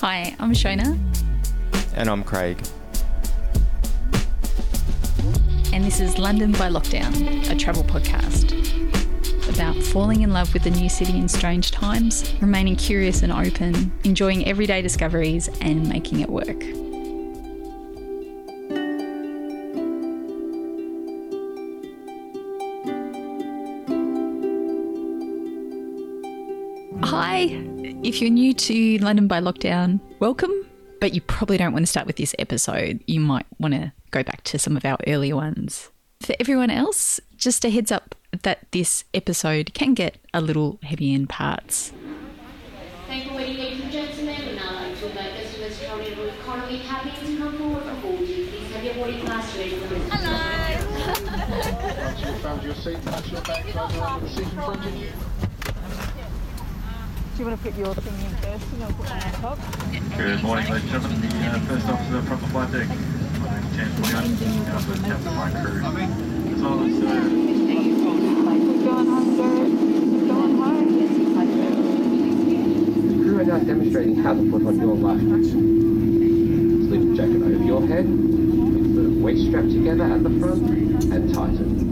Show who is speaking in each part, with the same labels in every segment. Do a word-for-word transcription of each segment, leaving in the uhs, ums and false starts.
Speaker 1: Hi, I'm Shona.
Speaker 2: And I'm Craig.
Speaker 1: And this is London by Lockdown, a travel podcast about falling in love with the new city in strange times, remaining curious and open, enjoying everyday discoveries and making it work. Hi, if you're new to London by Lockdown, welcome, but you probably don't want to start with this episode. You might want to go back to some of our earlier ones. For everyone else, just a heads up that this episode can get a little heavy in parts.
Speaker 3: Thank you for waiting, ladies and gentlemen. We'd now like to invite customers traveling with economy cabins to come forward for boarding. Please have your boarding pass ready for us.
Speaker 4: Hello. Once you've found your seat, place your bag close around the seat in front of you.
Speaker 5: Do you want to put your thing in first and I'll put mine on top?
Speaker 6: Good morning, ladies and gentlemen. The uh, first officer from the flight deck. My name's James Williams, and I'm the captain of my crew. As well as... Uh...
Speaker 5: We're going home, Garrett. We're going home.
Speaker 7: The crew are now demonstrating how to put on your life jacket. Slip the jacket over your head, with the waist strap together at the front, and tighten.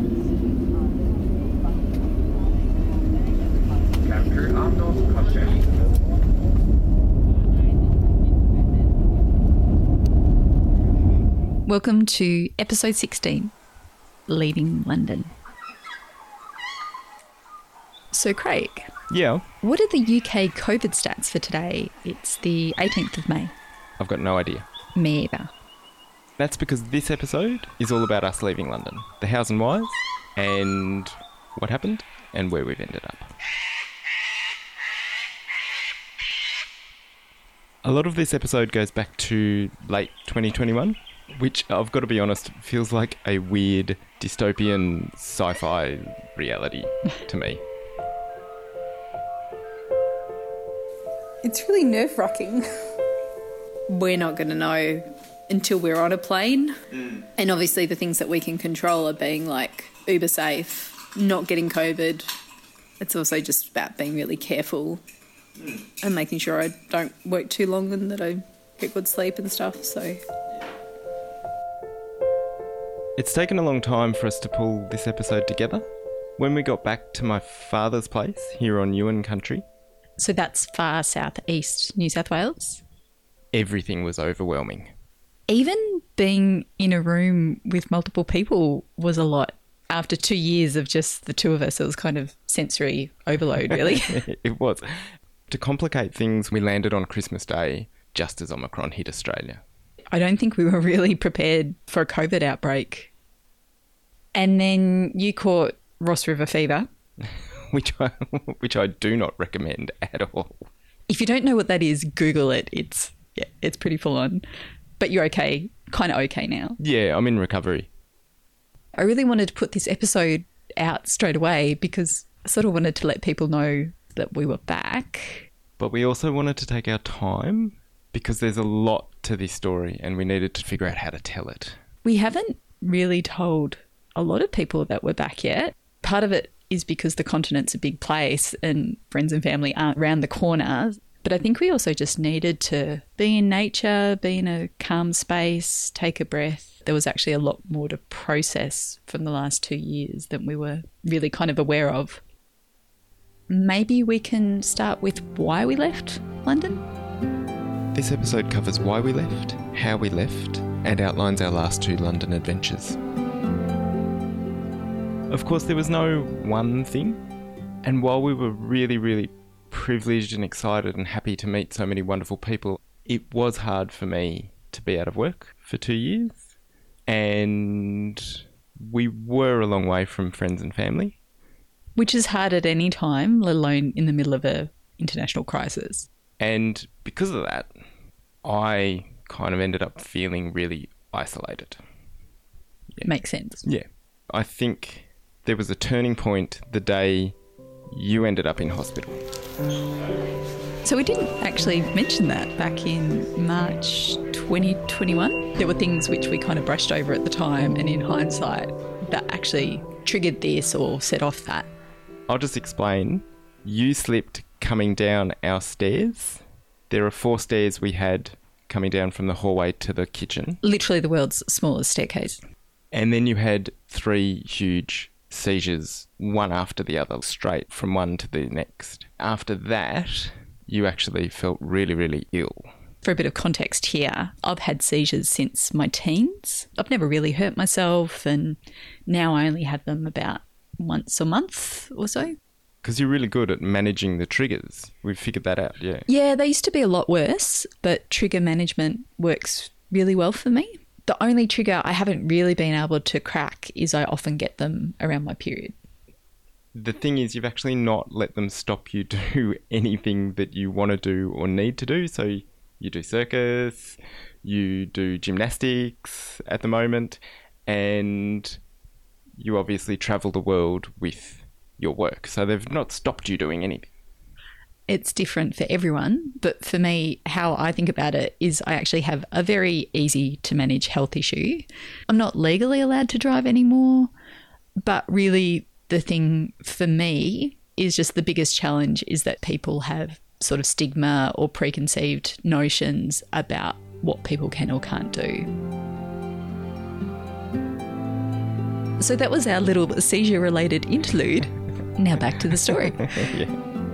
Speaker 7: Crew armed off, costume.
Speaker 1: Welcome to episode sixteen, Leaving London. So Craig,
Speaker 2: Yeah.
Speaker 1: what are the U K COVID stats for today? It's the eighteenth of May.
Speaker 2: I've got no idea.
Speaker 1: Me either.
Speaker 2: That's because this episode is all about us leaving London. The hows and whys, and what happened, and where we've ended up. A lot of this episode goes back to late twenty twenty-one, which, I've got to be honest, feels like a weird dystopian sci-fi reality to me.
Speaker 5: It's really nerve-wracking.
Speaker 8: We're not going to know until we're on a plane. Mm. And obviously the things that we can control are being like uber safe, not getting COVID. It's also just about being really careful mm. and making sure I don't work too long and that I get good sleep and stuff. So
Speaker 2: it's taken a long time for us to pull this episode together. When we got back to my father's place here on Ewan country,
Speaker 1: So that's far southeast New South Wales.
Speaker 2: everything was overwhelming.
Speaker 1: Even being in a room with multiple people was a lot. After two years of just the two of us, it was kind of sensory overload, really.
Speaker 2: It was. To complicate things, we landed on Christmas Day just as Omicron hit Australia.
Speaker 1: I don't think we were really prepared for a COVID outbreak. And then you caught Ross River fever.
Speaker 2: Which I, which I do not recommend at all.
Speaker 1: If you don't know what that is, Google it. It's yeah, it's pretty full on. But you're okay, kind of okay now.
Speaker 2: Yeah, I'm in recovery.
Speaker 1: I really wanted to put this episode out straight away because I sort of wanted to let people know that we were back.
Speaker 2: But we also wanted to take our time because there's a lot to this story and we needed to figure out how to tell it.
Speaker 1: We haven't really told a lot of people that we're back yet. Part of it is because the continent's a big place and friends and family aren't around the corner. But I think we also just needed to be in nature, be in a calm space, take a breath. There was actually a lot more to process from the last two years than we were really kind of aware of. Maybe we can start with why we left London?
Speaker 2: This episode covers why we left, how we left, and outlines our last two London adventures. Of course, there was no one thing, and while we were really, really privileged and excited and happy to meet so many wonderful people, it was hard for me to be out of work for two years, and we were a long way from friends and family.
Speaker 1: Which is hard at any time, let alone in the middle of an international crisis.
Speaker 2: And because of that, I kind of ended up feeling really isolated. Yeah.
Speaker 1: Makes sense.
Speaker 2: Yeah. I think there was a turning point the day you ended up in hospital.
Speaker 1: So we didn't actually mention that back in March twenty twenty-one. There were things which we kind of brushed over at the time, and in hindsight, that actually triggered this or set off that.
Speaker 2: I'll just explain. You slipped coming down our stairs There are four stairs we had coming down from the hallway to the kitchen.
Speaker 1: Literally the world's smallest staircase.
Speaker 2: And then you had three huge seizures, one after the other, straight from one to the next. After that, you actually felt really, really ill.
Speaker 1: For a bit of context here, I've had seizures since my teens. I've never really hurt myself, and now I only have them about once a month or so.
Speaker 2: Because you're really good at managing the triggers. We've figured that out, yeah.
Speaker 1: Yeah, they used to be a lot worse, but trigger management works really well for me. The only trigger I haven't really been able to crack is I often get them around my period.
Speaker 2: The thing is, you've actually not let them stop you do anything that you want to do or need to do. So you do circus, you do gymnastics at the moment, and you obviously travel the world with your work. So they've not stopped you doing anything.
Speaker 1: It's different for everyone, but for me, how I think about it is I actually have a very easy to manage health issue. I'm not legally allowed to drive anymore, but really the thing for me is just the biggest challenge is that people have sort of stigma or preconceived notions about what people can or can't do. So that was our little seizure-related interlude. Now back to the story.
Speaker 2: Yeah.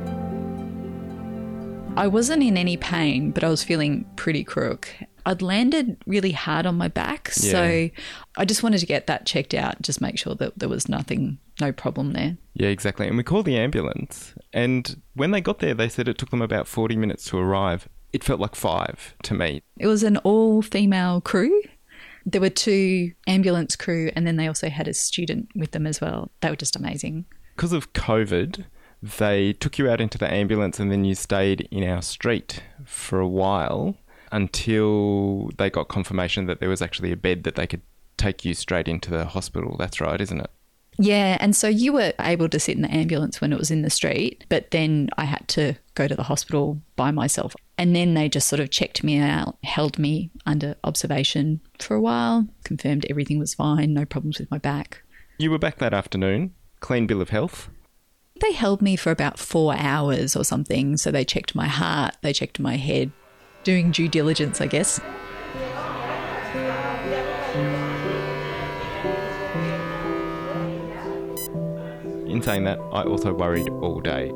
Speaker 1: I wasn't in any pain, but I was feeling pretty crook. I'd landed really hard on my back,
Speaker 2: Yeah.
Speaker 1: so I just wanted to get that checked out, just make sure that there was nothing, no problem there.
Speaker 2: Yeah, exactly. And we called the ambulance, and when they got there, they said it took them about forty minutes to arrive. It felt like five to me.
Speaker 1: It was an all-female crew. There were two ambulance crew, and then they also had a student with them as well. They were just amazing.
Speaker 2: Because of COVID, they took you out into the ambulance and then you stayed in our street for a while until they got confirmation that there was actually a bed that they could take you straight into the hospital. That's right, isn't it?
Speaker 1: Yeah, and so you were able to sit in the ambulance when it was in the street, but then I had to go to the hospital by myself. And then they just sort of checked me out, held me under observation for a while, confirmed everything was fine, no problems with my back.
Speaker 2: You were back that afternoon, clean bill of health.
Speaker 1: They held me for about four hours or something. So they checked my heart, they checked my head, doing due diligence, I guess.
Speaker 2: In saying that, I also worried all day.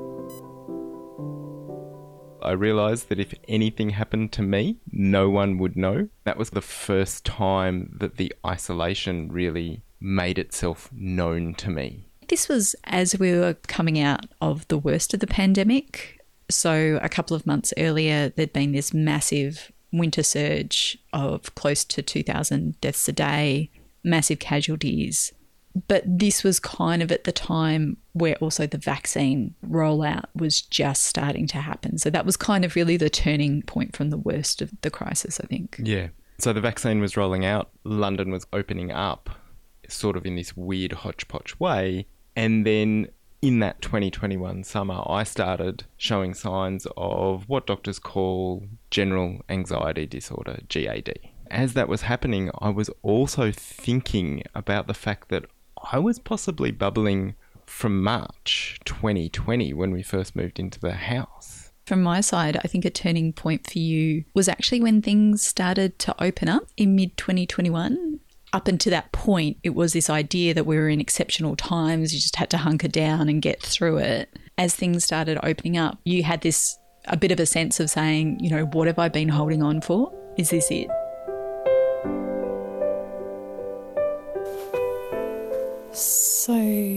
Speaker 2: I realised that if anything happened to me, no one would know. That was the first time that the isolation really made itself known to me.
Speaker 1: This was as we were coming out of the worst of the pandemic. So a couple of months earlier, there'd been this massive winter surge of close to two thousand deaths a day, massive casualties. But this was kind of at the time where also the vaccine rollout was just starting to happen. So that was kind of really the turning point from the worst of the crisis, I think.
Speaker 2: Yeah. So the vaccine was rolling out. London was opening up sort of in this weird hodgepodge way. And then in that twenty twenty-one summer, I started showing signs of what doctors call general anxiety disorder, G A D. As that was happening, I was also thinking about the fact that I was possibly bubbling from March twenty twenty when we first moved into the house.
Speaker 1: From my side, I think a turning point for you was actually when things started to open up in mid twenty twenty-one. Up until that point, it was this idea that we were in exceptional times. You just had to hunker down and get through it. As things started opening up, you had this, a bit of a sense of saying, you know, what have I been holding on for? Is this it?
Speaker 8: So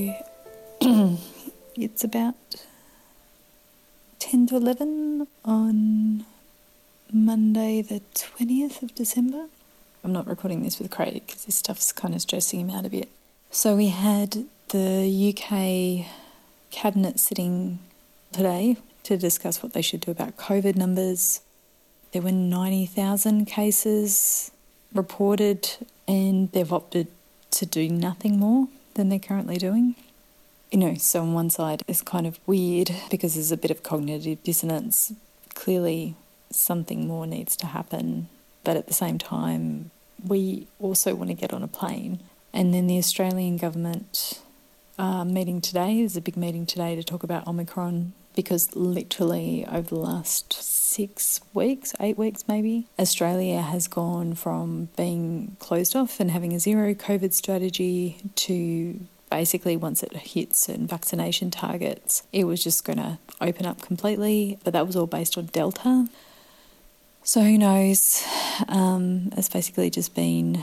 Speaker 8: it's about ten to eleven on Monday the twentieth of December. I'm not recording this with Craig because this stuff's kind of stressing him out a bit. So we had the U K Cabinet sitting today to discuss what they should do about COVID numbers. There were ninety thousand cases reported and they've opted to do nothing more than they're currently doing. You know, so on one side it's kind of weird because there's a bit of cognitive dissonance. Clearly something more needs to happen, but at the same time we also want to get on a plane. And then the Australian government uh, meeting today. There's a big meeting today to talk about Omicron, because literally over the last six weeks, eight weeks maybe, Australia has gone from being closed off and having a zero COVID strategy to basically once it hit certain vaccination targets, it was just going to open up completely. But that was all based on Delta. So who knows? Um, it's basically just been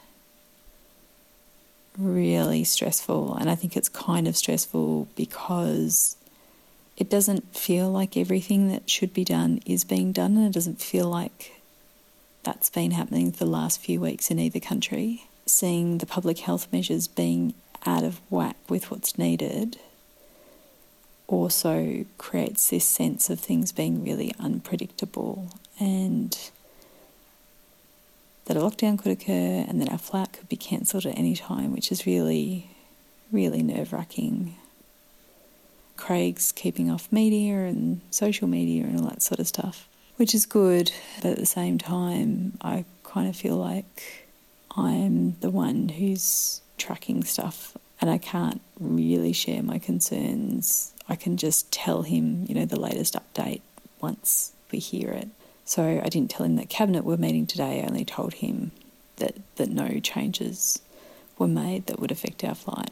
Speaker 8: really stressful. And I think it's kind of stressful because it doesn't feel like everything that should be done is being done, and it doesn't feel like that's been happening for the last few weeks in either country. Seeing the public health measures being out of whack with what's needed also creates this sense of things being really unpredictable, and that a lockdown could occur and that our flight could be cancelled at any time, which is really, really nerve-wracking. Craig's keeping off media and social media and all that sort of stuff, which is good, but at the same time I kind of feel like I'm the one who's tracking stuff and I can't really share my concerns. I can just tell him, you know, the latest update once we hear it. So I didn't tell him that Cabinet were meeting today, I only told him that, that no changes were made that would affect our flight.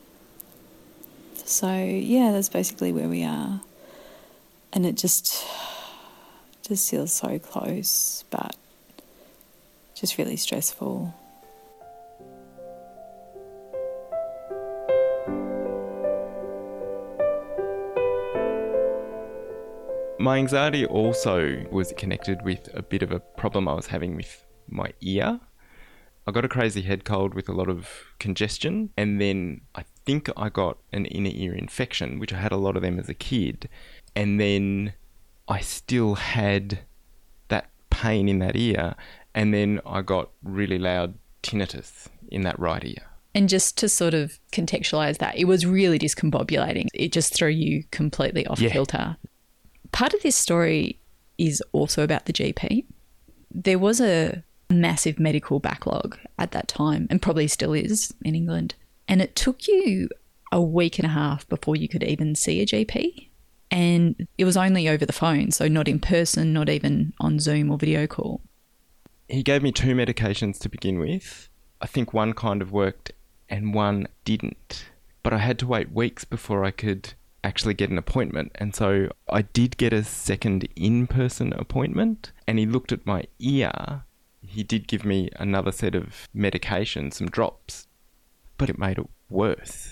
Speaker 8: So, yeah, that's basically where we are. And it just, just feels so close, but just really stressful.
Speaker 2: My anxiety also was connected with a bit of a problem I was having with my ear. I got a crazy head cold with a lot of congestion, and then I think I got an inner ear infection, which I had a lot of them as a kid, and then I still had that pain in that ear, and then I got really loud tinnitus in that right ear.
Speaker 1: And just to sort of contextualise that, it was really discombobulating. It just threw you completely off
Speaker 2: Yeah.
Speaker 1: kilter. Part of this story is also about the G P. There was a massive medical backlog at that time, and probably still is in England. And it took you a week and a half before you could even see a G P. And it was only over the phone, so not in person, not even on Zoom or video call.
Speaker 2: He gave me two medications to begin with. I think one kind of worked and one didn't. But I had to wait weeks before I could actually get an appointment. And so I did get a second in-person appointment, and he looked at my ear. He did give me another set of medication, some drops, but it made it worse.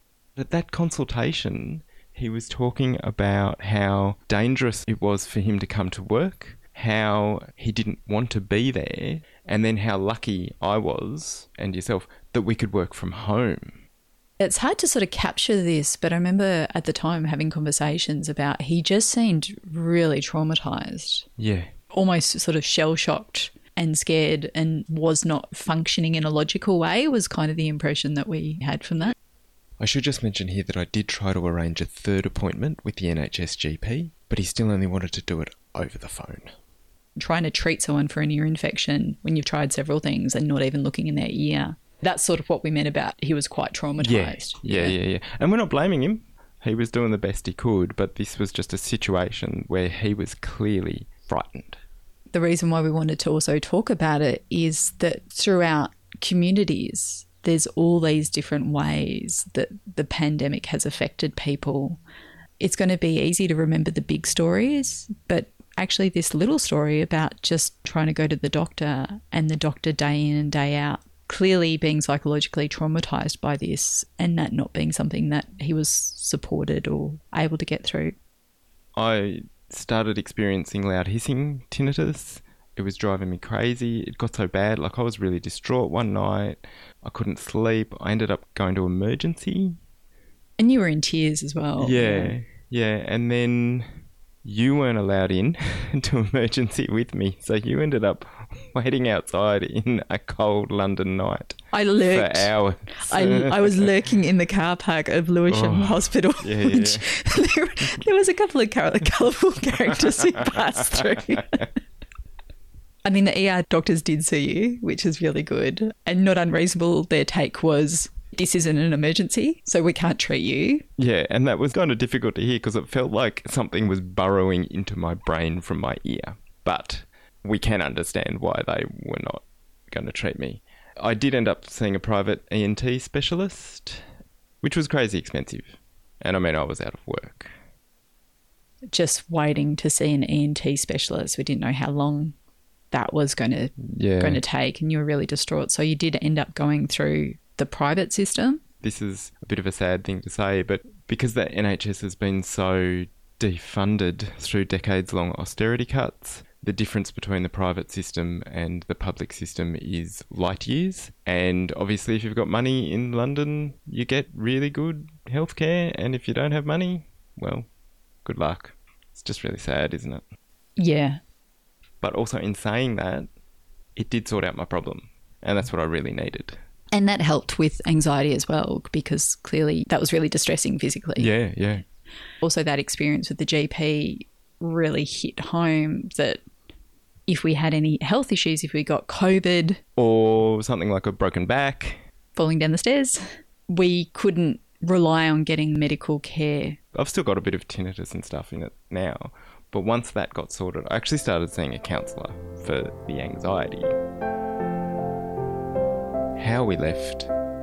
Speaker 2: At that consultation, he was talking about how dangerous it was for him to come to work, how he didn't want to be there, and then how lucky I was, and yourself, that we could work from home.
Speaker 1: It's hard to sort of capture this, but I remember at the time having conversations about he just seemed really traumatised.
Speaker 2: Yeah.
Speaker 1: Almost sort of shell-shocked and scared and was not functioning in a logical way was kind of the impression that we had from that.
Speaker 2: I should just mention here that I did try to arrange a third appointment with the N H S G P, but he still only wanted to do it over the phone.
Speaker 1: Trying to treat someone for an ear infection when you've tried several things and not even looking in their ear. That's sort of what we meant about he was quite traumatised.
Speaker 2: Yeah, yeah, yeah, yeah. And we're not blaming him. He was doing the best he could, but this was just a situation where he was clearly frightened.
Speaker 1: The reason why we wanted to also talk about it is that throughout communities, there's all these different ways that the pandemic has affected people. It's going to be easy to remember the big stories, but actually this little story about just trying to go to the doctor and the doctor day in and day out, clearly being psychologically traumatised by this, and that not being something that he was supported or able to get through.
Speaker 2: I started experiencing loud hissing tinnitus. It was driving me crazy. It got so bad, like I was really distraught one night. I couldn't sleep. I ended up going to emergency.
Speaker 1: And you were in tears as well.
Speaker 2: Yeah, yeah. And then you weren't allowed in to emergency with me, so you ended up waiting outside in a cold London night.
Speaker 1: I lurked.
Speaker 2: For hours.
Speaker 1: I, I was lurking in the car park of Lewisham
Speaker 2: Oh,
Speaker 1: Hospital,
Speaker 2: yeah,
Speaker 1: which
Speaker 2: yeah.
Speaker 1: there, there was a couple of colour- colourful characters who passed through. I mean, the E R doctors did see you, which is really good. And not unreasonable, their take was this isn't an emergency, so we can't treat you.
Speaker 2: Yeah, and that was kind of difficult to hear because it felt like something was burrowing into my brain from my ear. But we can understand why they were not going to treat me. I did end up seeing a private E N T specialist, which was crazy expensive. And I mean, I was out of work.
Speaker 1: Just waiting to see an E N T specialist. We didn't know how long that was going to
Speaker 2: Yeah.
Speaker 1: going to take, and you were really distraught. So you did end up going through the private system.
Speaker 2: This is a bit of a sad thing to say, but because the N H S has been so defunded through decades-long austerity cuts, the difference between the private system and the public system is light years. And obviously, if you've got money in London, you get really good healthcare. And if you don't have money, well, good luck. It's just really sad, isn't it?
Speaker 1: Yeah.
Speaker 2: But also in saying that, it did sort out my problem. And that's what I really needed.
Speaker 1: And that helped with anxiety as well, because clearly that was really distressing physically.
Speaker 2: Yeah, yeah.
Speaker 1: Also, that experience with the G P really hit home that if we had any health issues, if we got COVID,
Speaker 2: Or something like a broken back.
Speaker 1: falling down the stairs, we couldn't rely on getting medical care.
Speaker 2: I've still got a bit of tinnitus and stuff in it now. But once that got sorted, I actually started seeing a counsellor for the anxiety. How we left.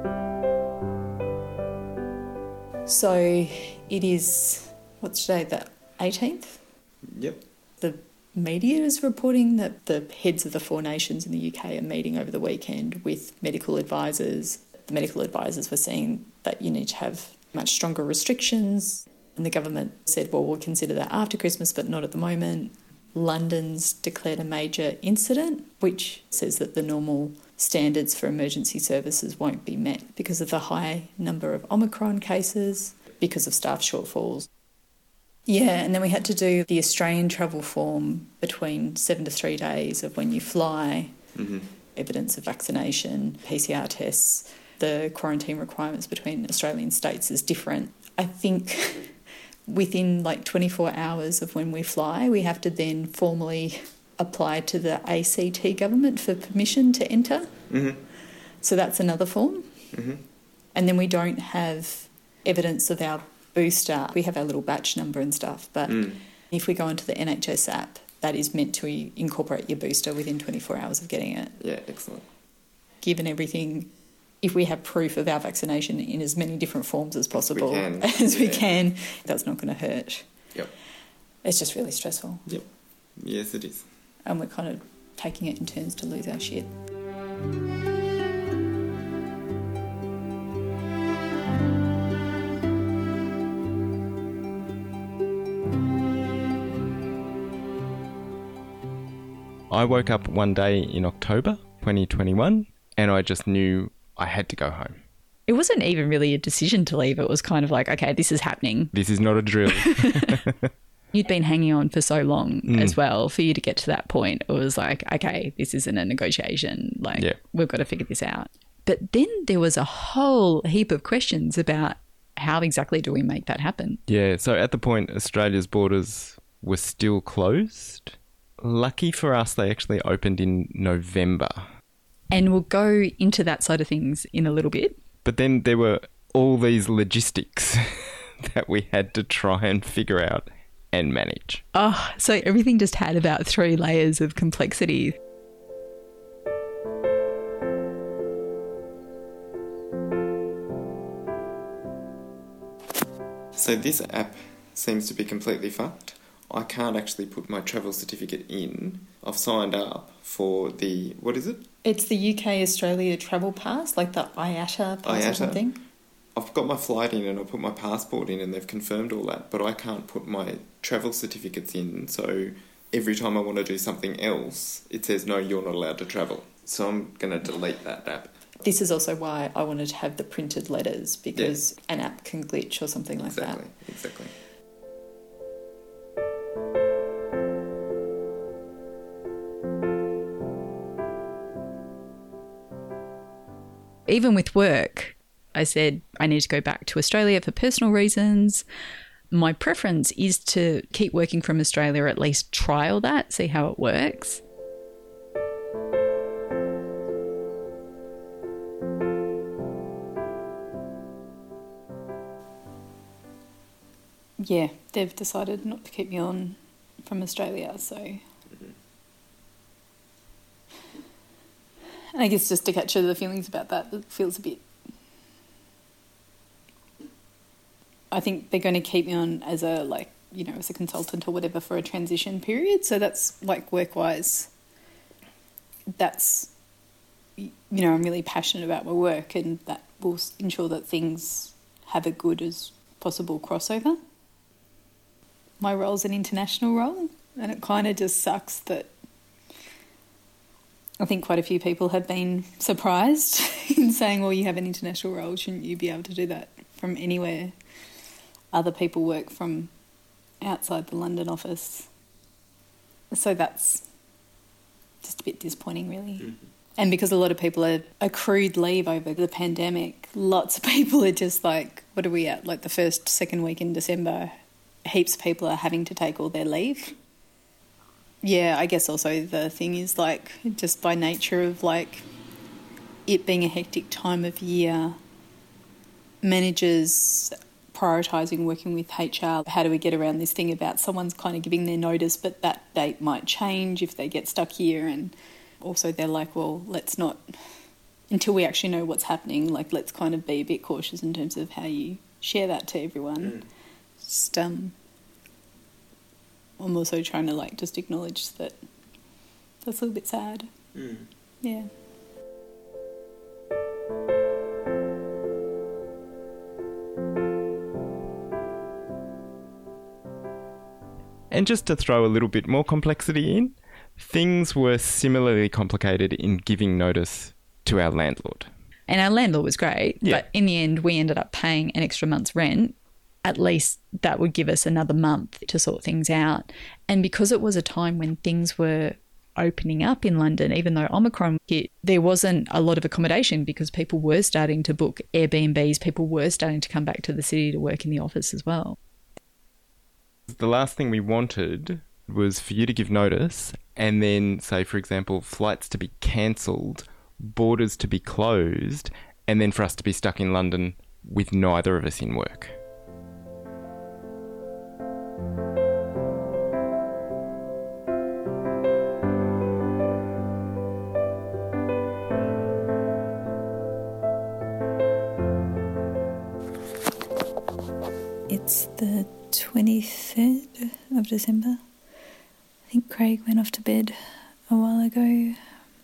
Speaker 8: So it is, what's today, the eighteenth?
Speaker 2: Yep.
Speaker 8: The media is reporting that the heads of the four nations in the U K are meeting over the weekend with medical advisors. The medical advisors were saying that you need to have much stronger restrictions, and the government said, well, we'll consider that after Christmas, but not at the moment. London's declared a major incident, which says that the normal standards for emergency services won't be met because of the high number of Omicron cases, because of staff shortfalls. Yeah, and then we had to do the Australian travel form between seven to three days of when you fly,
Speaker 2: Mm-hmm.
Speaker 8: evidence of vaccination, P C R tests. The quarantine requirements between Australian states is different. I think within like twenty-four hours of when we fly, we have to then formally apply to the A C T government for permission to enter.
Speaker 2: Mm-hmm.
Speaker 8: So that's another form.
Speaker 2: Mm-hmm.
Speaker 8: And then we don't have evidence of our booster. We have our little batch number and stuff, but
Speaker 2: Mm.
Speaker 8: if we go into the N H S app, that is meant to incorporate your booster within twenty-four hours of getting it.
Speaker 2: Yeah, excellent.
Speaker 8: Given everything, if we have proof of our vaccination in as many different forms as possible,
Speaker 2: can,
Speaker 8: as we
Speaker 2: yeah.
Speaker 8: can, that's not going to hurt.
Speaker 2: Yep.
Speaker 8: It's just really stressful.
Speaker 2: Yep. Yes, it is.
Speaker 8: And we're kind of taking it in turns to lose our shit.
Speaker 2: I woke up one day in October twenty twenty-one and I just knew I had to go home.
Speaker 1: It wasn't even really a decision to leave. It was kind of like, okay, this is happening.
Speaker 2: This is not a drill.
Speaker 1: You'd been hanging on for so long
Speaker 2: Mm.
Speaker 1: as well. For you to get to that point, it was like, okay, this isn't a negotiation. Like,
Speaker 2: Yeah.
Speaker 1: we've got to figure this out. But then there was a whole heap of questions about how exactly do we make that happen?
Speaker 2: Yeah, so at the point Australia's borders were still closed. Lucky for us, they actually opened in November.
Speaker 1: And we'll go into that side of things in a little bit.
Speaker 2: But then there were all these logistics that we had to try and figure out and manage.
Speaker 1: Oh, so everything just had about three layers of complexity.
Speaker 2: So this app seems to be completely fucked. I can't actually put my travel certificate in. I've signed up for the, what is it?
Speaker 8: It's the U K Australia travel pass, like the I A T A pass
Speaker 2: I A T A.
Speaker 8: or something.
Speaker 2: I've got my flight in and I put my passport in and they've confirmed all that, but I can't put my travel certificates in, so every time I want to do something else, it says, no, you're not allowed to travel. So I'm going to delete that app.
Speaker 8: This is also why I wanted to have the printed letters, because an app can glitch or something like
Speaker 2: Exactly,
Speaker 8: that.
Speaker 2: exactly.
Speaker 1: Even with work, I said I need to go back to Australia for personal reasons. My preference is to keep working from Australia, or at least trial that, see how it works.
Speaker 8: yeah, they've decided not to keep me on from Australia, so... Mm-hmm. I guess just to capture the feelings about that, it feels a bit... I think they're going to keep me on as a, like, you know, as a consultant or whatever for a transition period. So that's, like, work-wise, that's, you know, I'm really passionate about my work, and that will ensure that things have a good as possible crossover. My role's an international role, and it kind of just sucks that I think quite a few people have been surprised in saying, well, you have an international role, shouldn't you be able to do that from anywhere? Other people work from outside the London office. So that's just a bit disappointing, really. Mm-hmm. And because a lot of people are accrued leave over the pandemic, lots of people are just like, what are we at, like the first, second week in December, heaps of people are having to take all their leave. Yeah, I guess also the thing is, like, just by nature of, like, it being a hectic time of year, managers prioritising working with H R, how do we get around this thing about someone's kind of giving their notice but that date might change if they get stuck here, and also they're like, well, let's not, until we actually know what's happening, like, let's kind of be a bit cautious in terms of how you share that to everyone. Mm. Just, um, I'm also trying to, like, just acknowledge that that's a little bit sad. Mm. Yeah.
Speaker 2: And just to throw a little bit more complexity in, things were similarly complicated in giving notice to our landlord.
Speaker 1: And our landlord was great,
Speaker 2: yeah.
Speaker 1: But in the end we ended up paying an extra month's rent. At least that would give us another month to sort things out. And because it was a time when things were opening up in London, even though Omicron hit, there wasn't a lot of accommodation because people were starting to book Airbnbs, people were starting to come back to the city to work in the office as well.
Speaker 2: The last thing we wanted was for you to give notice and then, say, for example, flights to be cancelled, borders to be closed, and then for us to be stuck in London with neither of us in work.
Speaker 8: It's the twenty-third of December. I think Craig went off to bed a while ago.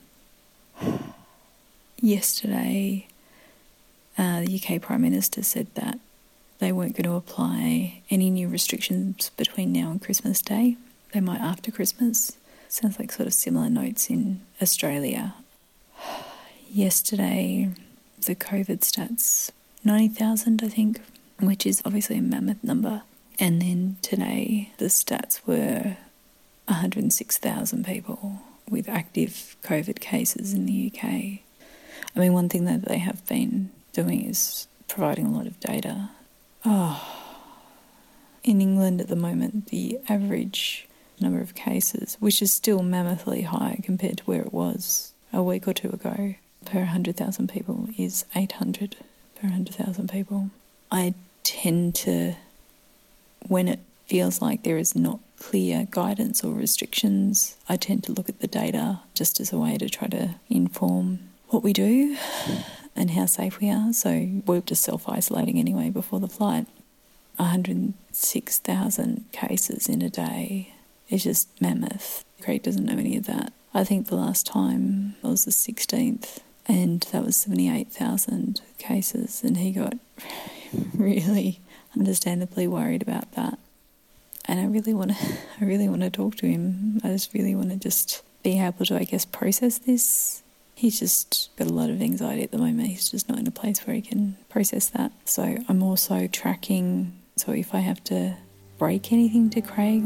Speaker 8: Yesterday, uh, the U K Prime Minister said that they weren't going to apply any new restrictions between now and Christmas Day. They might after Christmas. Sounds like sort of similar notes in Australia. Yesterday, the COVID stats, ninety thousand, I think, which is obviously a mammoth number. And then today, the stats were one hundred six thousand people with active COVID cases in the U K. I mean, one thing that they have been doing is providing a lot of data. Oh, in England at the moment, the average number of cases, which is still mammothly high compared to where it was a week or two ago, per one hundred thousand people is eight hundred per one hundred thousand people. I tend to, when it feels like there is not clear guidance or restrictions, I tend to look at the data just as a way to try to inform what we do and how safe we are. So we're just self-isolating anyway before the flight. one hundred six thousand cases in a day is just mammoth. Craig doesn't know any of that. I think the last time was the sixteenth and that was seventy-eight thousand cases, and he got really understandably worried about that. And I really want to, I really want to talk to him. I just really want to just be able to, I guess, process this. He's just got a lot of anxiety at the moment. He's just not in a place where he can process that. So I'm also tracking, so if I have to break anything to Craig.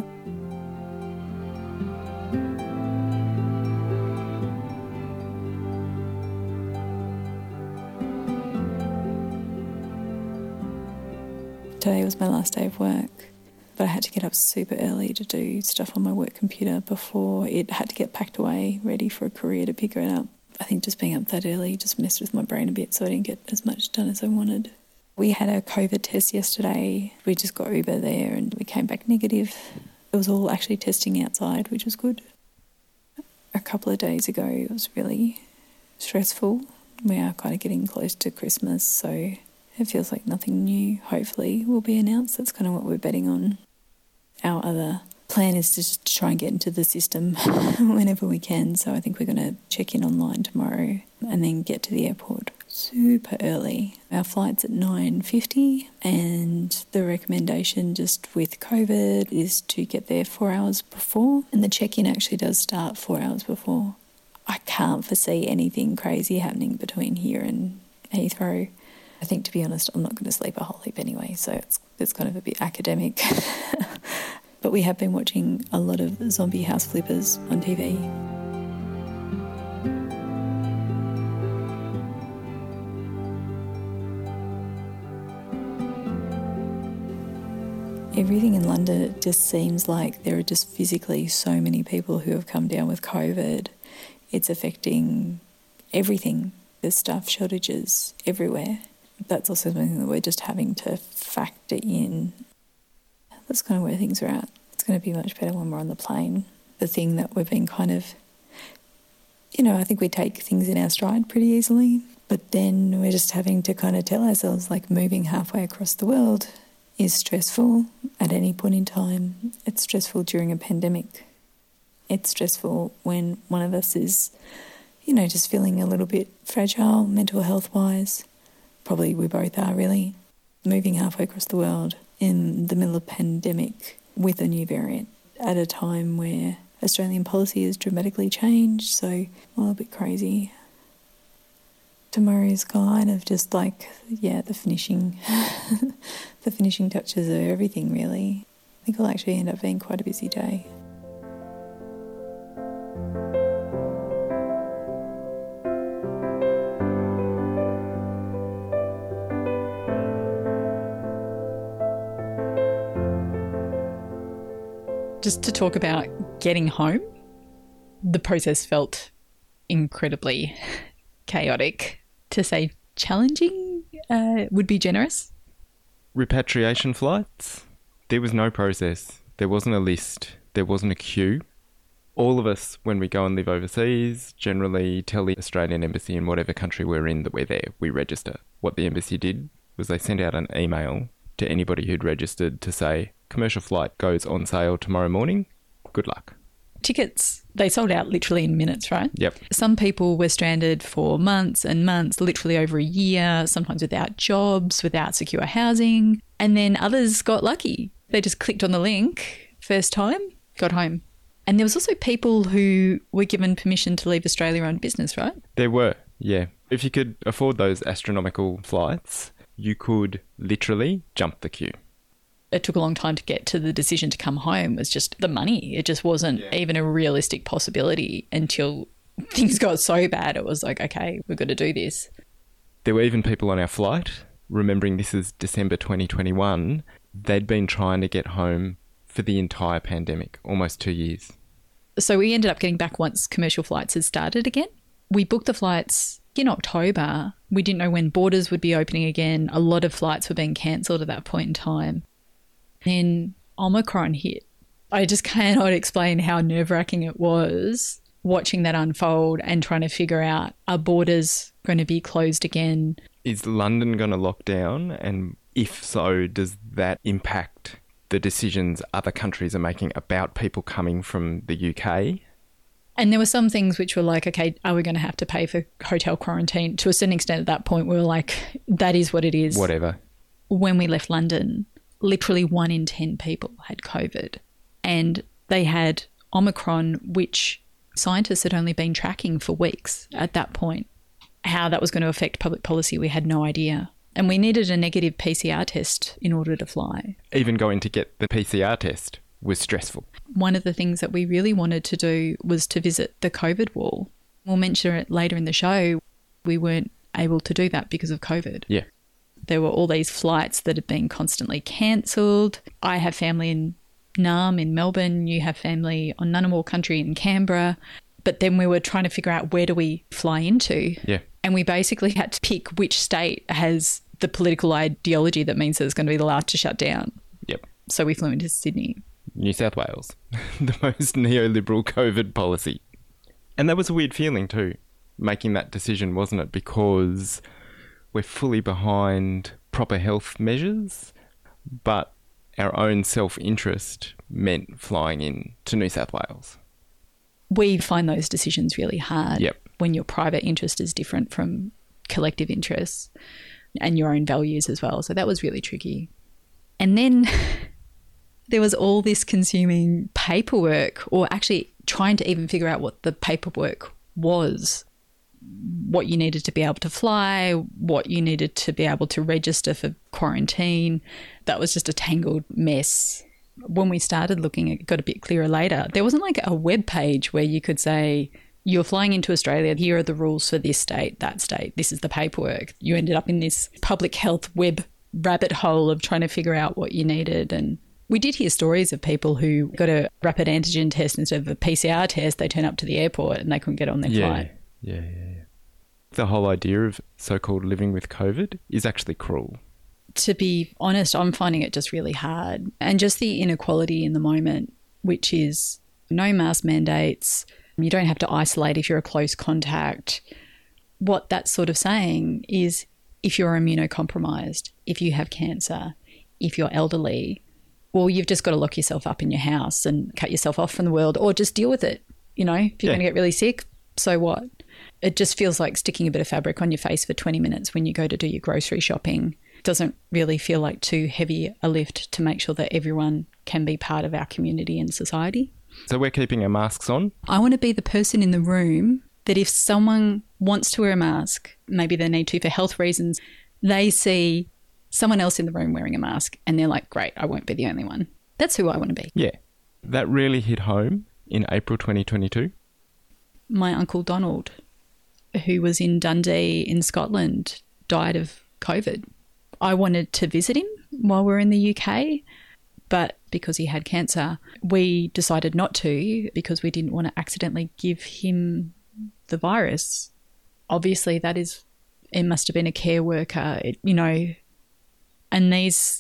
Speaker 8: Today was my last day of work, but I had to get up super early to do stuff on my work computer before it had to get packed away, ready for a courier to pick it up. I think just being up that early just messed with my brain a bit, so I didn't get as much done as I wanted. We had a COVID test yesterday. We just got Uber there and we came back negative. It was all actually testing outside, which was good. A couple of days ago, it was really stressful. We are kind of getting close to Christmas, so it feels like nothing new, hopefully, will be announced. That's kind of what we're betting on. Our other plan is to just try and get into the system whenever we can, so I think we're going to check in online tomorrow and then get to the airport super early. Our flight's at nine fifty and the recommendation just with COVID is to get there four hours before, and the check-in actually does start four hours before. I can't foresee anything crazy happening between here and Heathrow. I think, to be honest, I'm not going to sleep a whole heap anyway, so it's, it's kind of a bit academic. But we have been watching a lot of zombie house flippers on T V. Everything in London, it just seems like there are just physically so many people who have come down with COVID. It's affecting everything. There's staff shortages everywhere. That's also something that we're just having to factor in. That's kind of where things are at. It's going to be much better when we're on the plane. The thing that we've been kind of, you know, I think we take things in our stride pretty easily, but then we're just having to kind of tell ourselves, like, moving halfway across the world is stressful at any point in time. It's stressful during a pandemic. It's stressful when one of us is, you know, just feeling a little bit fragile mental health-wise. Probably we both are, really. Moving halfway across the world in the middle of a pandemic with a new variant at a time where Australian policy has dramatically changed, so well, a bit crazy. Tomorrow is kind of just like, yeah, the finishing, the finishing touches of everything, really. I think it'll actually end up being quite a busy day.
Speaker 1: Just to talk about getting home, the process felt incredibly chaotic, to say challenging uh, would be generous.
Speaker 2: Repatriation flights, there was no process. There wasn't a list. There wasn't a queue. All of us, when we go and live overseas, generally tell the Australian Embassy in whatever country we're in that we're there. We register. What the embassy did was they sent out an email to anybody who'd registered to say, commercial flight goes on sale tomorrow morning. Good luck.
Speaker 1: Tickets, they sold out literally in minutes, right?
Speaker 2: Yep.
Speaker 1: Some people were stranded for months and months, literally over a year, sometimes without jobs, without secure housing. And then others got lucky. They just clicked on the link first time, got home. And there was also people who were given permission to leave Australia on business, right?
Speaker 2: There were, yeah. If you could afford those astronomical flights, you could literally jump the queue.
Speaker 1: It took a long time to get to the decision to come home. It was just the money. It just wasn't yeah. even a realistic possibility until things got so bad. It was like, okay, we've got to do this.
Speaker 2: There were even people on our flight, remembering this is December twenty twenty-one, they'd been trying to get home for the entire pandemic, almost two years.
Speaker 1: So we ended up getting back once commercial flights had started again. We booked the flights in October. We didn't know when borders would be opening again. A lot of flights were being cancelled at that point in time. Then Omicron hit. I just cannot explain how nerve-wracking it was watching that unfold and trying to figure out, are borders going to be closed again?
Speaker 2: Is London going to lock down? And if so, does that impact the decisions other countries are making about people coming from the U K?
Speaker 1: And there were some things which were like, okay, are we going to have to pay for hotel quarantine? To a certain extent at that point, we were like, that is what it is.
Speaker 2: Whatever.
Speaker 1: When we left London, literally one in ten people had COVID, and they had Omicron, which scientists had only been tracking for weeks at that point. How that was going to affect public policy, we had no idea. And we needed a negative P C R test in order to fly. Even
Speaker 2: going to get the P C R test was stressful.
Speaker 1: One of the things that we really wanted to do was to visit the COVID wall. We'll mention it later in the show. We weren't able to do that because of COVID.
Speaker 2: Yeah.
Speaker 1: There were all these flights that had been constantly cancelled. I have family in Naarm in Melbourne. You have family on Ngunnawal country in Canberra. But then we were trying to figure out, where do we fly into?
Speaker 2: Yeah.
Speaker 1: And we basically had to pick which state has the political ideology that means that it's going to be the last to shut down.
Speaker 2: Yep.
Speaker 1: So we flew into Sydney.
Speaker 2: New South Wales, the most neoliberal COVID policy. And that was a weird feeling too, making that decision, wasn't it? Because we're fully behind proper health measures, but our own self-interest meant flying in to New South Wales.
Speaker 1: We find those decisions really hard
Speaker 2: Yep.
Speaker 1: when your private interest is different from collective interests and your own values as well. So that was really tricky. And then there was all this consuming paperwork, or actually trying to even figure out what the paperwork was, what you needed to be able to fly, what you needed to be able to register for quarantine. That was just a tangled mess. When we started looking, it got a bit clearer later. There wasn't like a web page where you could say, you're flying into Australia, here are the rules for this state, that state, this is the paperwork. You ended up in this public health web rabbit hole of trying to figure out what you needed. And we did hear stories of people who got a rapid antigen test instead of a P C R test. They turn up to the airport and they couldn't get on their
Speaker 2: Yeah,
Speaker 1: flight.
Speaker 2: yeah, yeah, yeah. The whole idea of so-called living with COVID is actually cruel.
Speaker 1: To be honest, I'm finding it just really hard. And just the inequality in the moment, which is no mask mandates, you don't have to isolate if you're a close contact. What that's sort of saying is if you're immunocompromised, if you have cancer, if you're elderly, well, you've just got to lock yourself up in your house and cut yourself off from the world, or just deal with it. You know, if you're
Speaker 2: Yeah.
Speaker 1: going to get really sick, so what? It just feels like sticking a bit of fabric on your face for twenty minutes when you go to do your grocery shopping. It doesn't really feel like too heavy a lift to make sure that everyone can be part of our community and society.
Speaker 2: So we're keeping our masks on.
Speaker 1: I want to be the person in the room that if someone wants to wear a mask, maybe they need to for health reasons, they see someone else in the room wearing a mask and they're like, great, I won't be the only one. That's who I want to be.
Speaker 2: Yeah. That really hit home in April twenty twenty-two.
Speaker 1: My uncle Donald, who was in Dundee in Scotland, died of COVID. I wanted to visit him while we were in the U K, but because he had cancer, we decided not to because we didn't want to accidentally give him the virus. Obviously, that is, it must have been a care worker, it, you know, and these,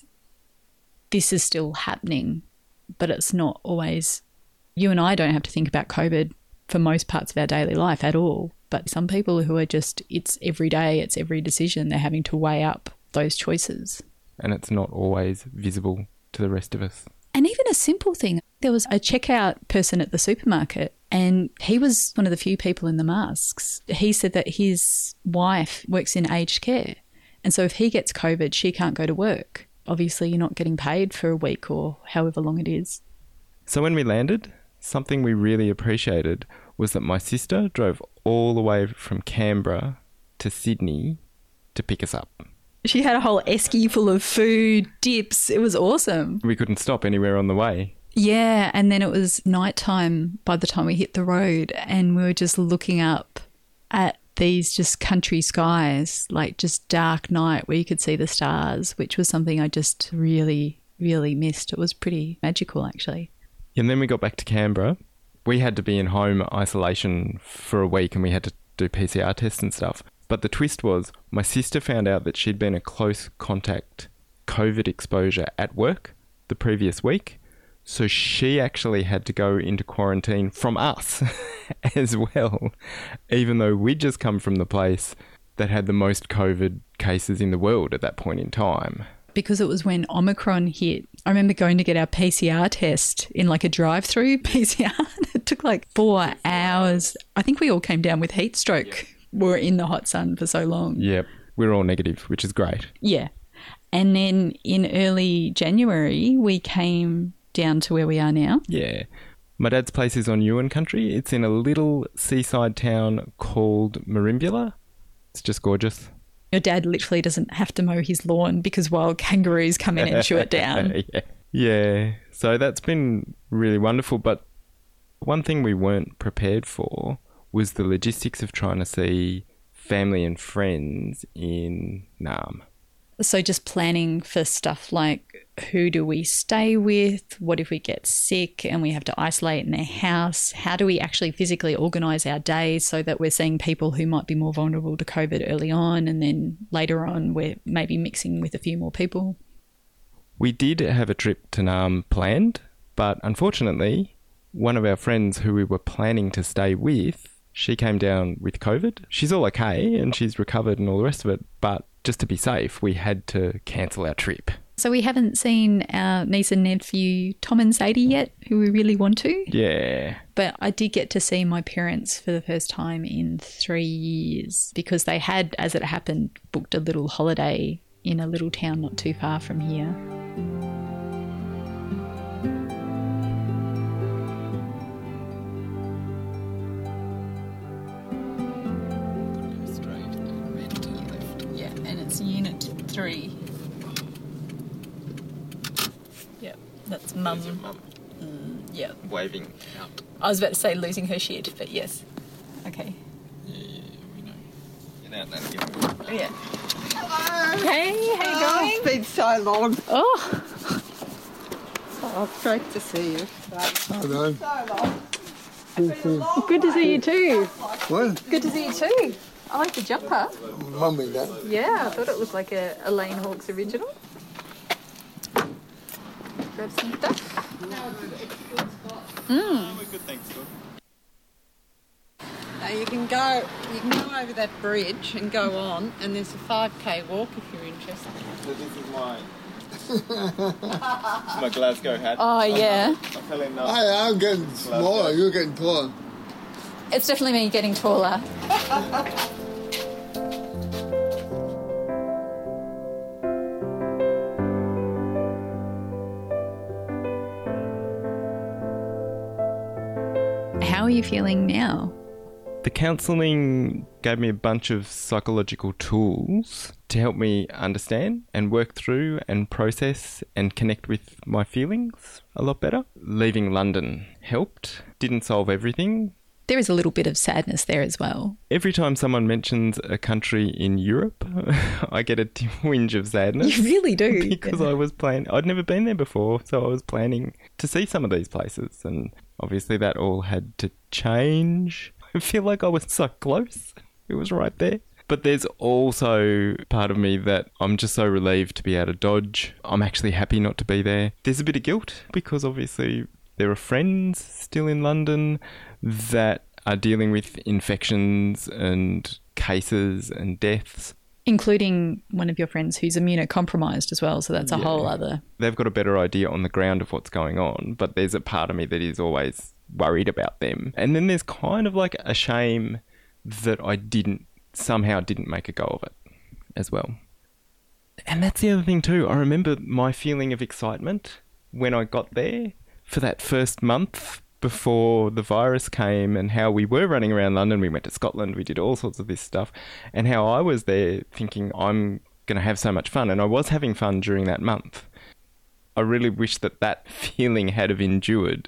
Speaker 1: this is still happening, but it's not always, you and I don't have to think about COVID for most parts of our daily life at all. But some people who are just, it's every day, it's every decision, they're having to weigh up those choices.
Speaker 2: And it's not always visible to the rest of us.
Speaker 1: And even a simple thing, there was a checkout person at the supermarket and he was one of the few people in the masks. He said that his wife works in aged care. And so if he gets COVID, she can't go to work. Obviously, you're not getting paid for a week or however long it is.
Speaker 2: So when we landed, something we really appreciated was that my sister drove all the way from Canberra to Sydney to pick us up.
Speaker 1: She had a whole esky full of food, dips. It was awesome.
Speaker 2: We couldn't stop anywhere on the way.
Speaker 1: Yeah, and then it was nighttime by the time we hit the road and we were just looking up at these just country skies, like just dark night where you could see the stars, which was something I just really, really missed. It was pretty magical, actually.
Speaker 2: And then we got back to Canberra. We had to be in home isolation for a week and we had to do P C R tests and stuff. But the twist was my sister found out that she'd been a close contact COVID exposure at work the previous week. So she actually had to go into quarantine from us as well, even though we'd just come from the place that had the most COVID cases in the world at that point in time.
Speaker 1: Because it was when Omicron hit. I remember going to get our P C R test in like a drive-through P C R. It took like four hours. I think we all came down with heat stroke. We were in the hot sun for so long.
Speaker 2: Yep, we were all negative, which is great.
Speaker 1: Yeah. And then in early January, we came down to where we are now.
Speaker 2: Yeah. My dad's place is on Yuin country. It's in a little seaside town called Merimbula. It's just gorgeous.
Speaker 1: Your dad literally doesn't have to mow his lawn because wild kangaroos come in and chew it down.
Speaker 2: yeah. yeah. So that's been really wonderful. But one thing we weren't prepared for was the logistics of trying to see family and friends in Naarm.
Speaker 1: So just planning for stuff like who do we stay with? What if we get sick and we have to isolate in their house? How do we actually physically organise our days so that we're seeing people who might be more vulnerable to COVID early on, and then later on we're maybe mixing with a few more people?
Speaker 2: We did have a trip to Naarm planned, but unfortunately, one of our friends who we were planning to stay with, she came down with COVID. She's all okay and she's recovered and all the rest of it, but just to be safe, we had to cancel our trip.
Speaker 1: So we haven't seen our niece and nephew Tom and Sadie yet, who we really want to.
Speaker 2: Yeah.
Speaker 1: But I did get to see my parents for the first time in three years because they had, as it happened, booked a little holiday in a little town not too far from here.
Speaker 8: Yeah, and it's unit three. Yep, that's mum.
Speaker 2: Mum
Speaker 8: Mm, yeah.
Speaker 2: waving out.
Speaker 8: I was about to say losing her shit, but yes. Okay.
Speaker 2: Yeah, we know. Get out and give it.
Speaker 8: Yeah. Hey, how you going?
Speaker 9: It's been so long.
Speaker 1: Oh,
Speaker 9: Oh, great to see you.
Speaker 4: Hello.
Speaker 9: So long.
Speaker 1: good to see you too.
Speaker 4: What?
Speaker 1: Good to see you too. I like the jumper.
Speaker 4: Mummy, that.
Speaker 1: Yeah, I thought it looked like a Elaine Hawkes original. Grab some stuff.
Speaker 8: Mm.
Speaker 2: We're good, thanks, Scott.
Speaker 9: Now you can go. You can go over that bridge and go on, and there's a five K walk if you're interested.
Speaker 2: So this is my my Glasgow hat.
Speaker 8: Oh, yeah.
Speaker 2: I fell in love.
Speaker 4: Hey, I'm getting smaller. You're getting taller.
Speaker 8: It's definitely me getting taller.
Speaker 1: How are you feeling now?
Speaker 2: The counselling gave me a bunch of psychological tools to help me understand and work through and process and connect with my feelings a lot better. Leaving London helped. Didn't solve everything.
Speaker 1: There is a little bit of sadness there as well.
Speaker 2: Every time someone mentions a country in Europe, I get a twinge of sadness.
Speaker 1: You really do.
Speaker 2: Because I was planning, I'd never been there before, so I was planning to see some of these places, and obviously that all had to change. I feel like I was so close. It was right there. But there's also part of me that I'm just so relieved to be out of Dodge. I'm actually happy not to be there. There's a bit of guilt because obviously there are friends still in London that are dealing with infections and cases and deaths.
Speaker 1: Including one of your friends who's immunocompromised as well, so that's a
Speaker 2: Yeah.
Speaker 1: whole other...
Speaker 2: They've got a better idea on the ground of what's going on, but there's a part of me that is always worried about them. And then there's kind of like a shame that I didn't, somehow didn't make a go of it as well. And that's the other thing too. I remember my feeling of excitement when I got there for that first month before the virus came, and how we were running around London. We went to Scotland, we did all sorts of this stuff, and how I was there thinking I'm going to have so much fun, and I was having fun during that month. I really wish that that feeling had have endured.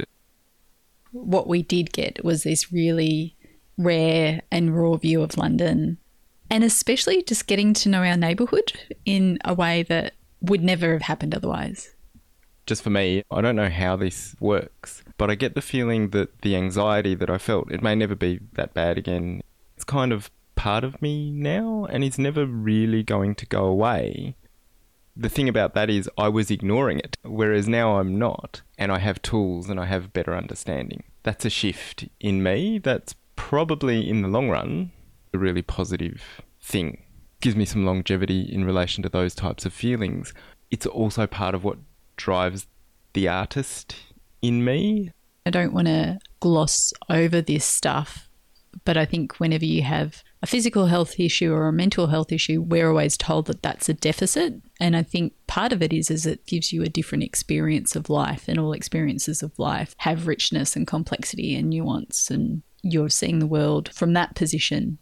Speaker 1: What we did get was this really rare and raw view of London, and especially just getting to know our neighbourhood in a way that would never have happened otherwise.
Speaker 2: Just for me, I don't know how this works, but I get the feeling that the anxiety that I felt, it may never be that bad again. It's kind of part of me now, and it's never really going to go away. The thing about that is I was ignoring it, whereas now I'm not, and I have tools and I have better understanding. That's a shift in me that's probably, in the long run, a really positive thing. Gives me some longevity in relation to those types of feelings. It's also part of what drives the artist in me.
Speaker 1: I don't want to gloss over this stuff, but I think whenever you have a physical health issue or a mental health issue, we're always told that that's a deficit. And I think part of it is, is it gives you a different experience of life, and all experiences of life have richness and complexity and nuance, and you're seeing the world from that position.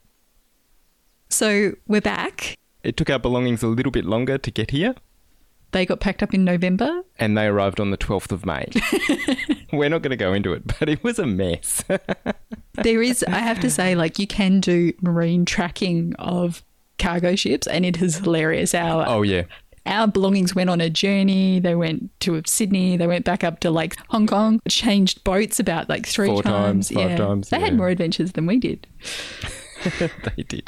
Speaker 1: So we're back.
Speaker 2: It took our belongings a little bit longer to get here.
Speaker 1: They got packed up in November.
Speaker 2: And they arrived on the twelfth of May. We're not going to go into it, but it was a mess.
Speaker 1: There is, I have to say, like, you can do marine tracking of cargo ships, and it is hilarious. Our
Speaker 2: Oh, yeah.
Speaker 1: Our belongings went on a journey. They went to Sydney. They went back up to like Hong Kong, changed boats about like three
Speaker 2: Four
Speaker 1: times.
Speaker 2: times, five
Speaker 1: yeah.
Speaker 2: times,
Speaker 1: They
Speaker 2: yeah.
Speaker 1: had more adventures than we did.
Speaker 2: They did.